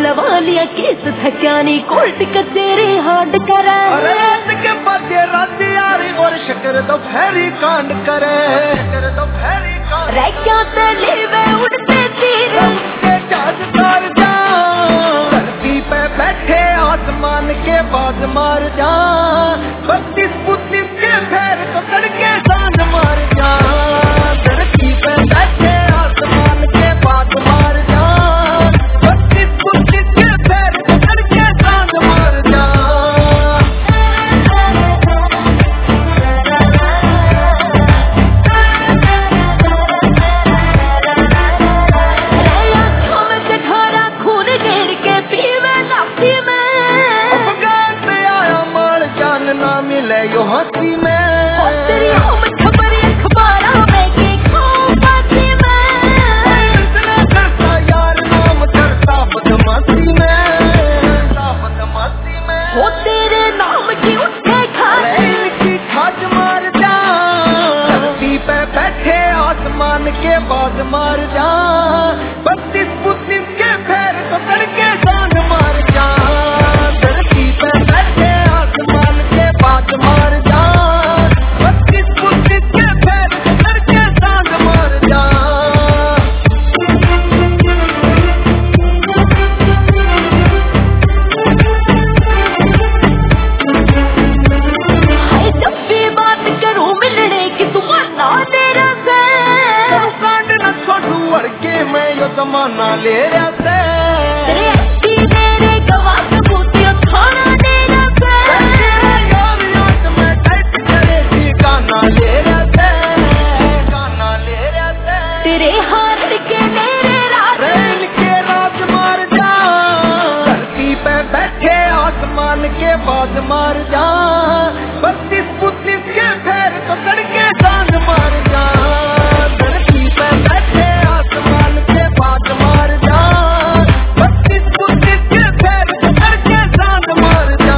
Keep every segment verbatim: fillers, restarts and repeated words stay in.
लवा लिया case थक्यानी court कचेरी हाड करे रात के बजे रात यारी और शकर दोपहरी कांड करे शकर दोपहरी कांड रैक्या तले वे उड़ते तीर उड़ते जहाज तार जा धरती पे बैठे आसमान के बाज मार जा बत्तीस बुत्तीस के फेर तो तड़के सांझ मार जा धरती पे बैठे आसमान के बाज मार जा बत्तीस बुत्तीस के फेर तो तड़के सांझ मार जा ना मिले यो हंसी में तेरी हम खबर अखबारा में के खोपती में करता यार नाम करता बदमाशी में बदमाशी में हो तेरे नाम की उठे खाट की खाट मार जा धरती पे बैठे आसमान के बाज मार जा बत्तीस बुत्तीस के फेर तो तड़के सांझ मार जा धरती पे बैठे आसमान के बाज मार जा बत्तीस बुत्तीस के फेर तो तड़के सांझ मार जा हाय जब भी बात करूं मिलने की तुम्हारा तेरा से कांड न छोड़ू अड़के मैं यो जमाना ले रहा से तेरे अच्छी तेरे गवाह सबूतियों खाना तेरा से यार याद में टाइट करे थी गाना ले रहा से गाना ले रहा से तेरे हार के मेरे रात रेल के राज मार जा धरती पे बैठे आसमान के बाज मार जा बत्तीस बुत्तीस के फेर तो तड़के सांझ मार जा धरती पे बैठे आसमान के बाज मार जा बत्तीस बुत्तीस के फेर तो तड़के सांझ मार जा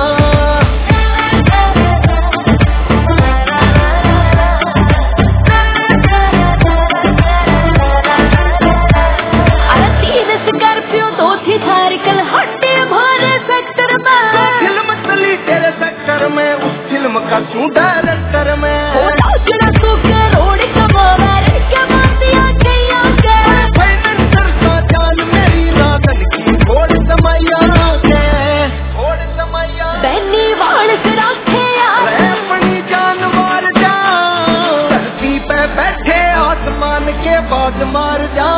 अरे तीन स्कॉर्पियो दो थी थार कल हड्डी भरे सेक्टर में फिल्म चली तेरे सेक्टर में उस फिल्म का तू डायरेक्टर में हो लाजरा सो के रोड कमावा रे क्या बातियां कहिया के फाइनेंसर का जान मेरी नागन की घोड़ समैया के घोड़ समैया बैनी वाल से रखे यार रे अपनी जान मार जा धरती पे बैठे आसमान के बाज मार जा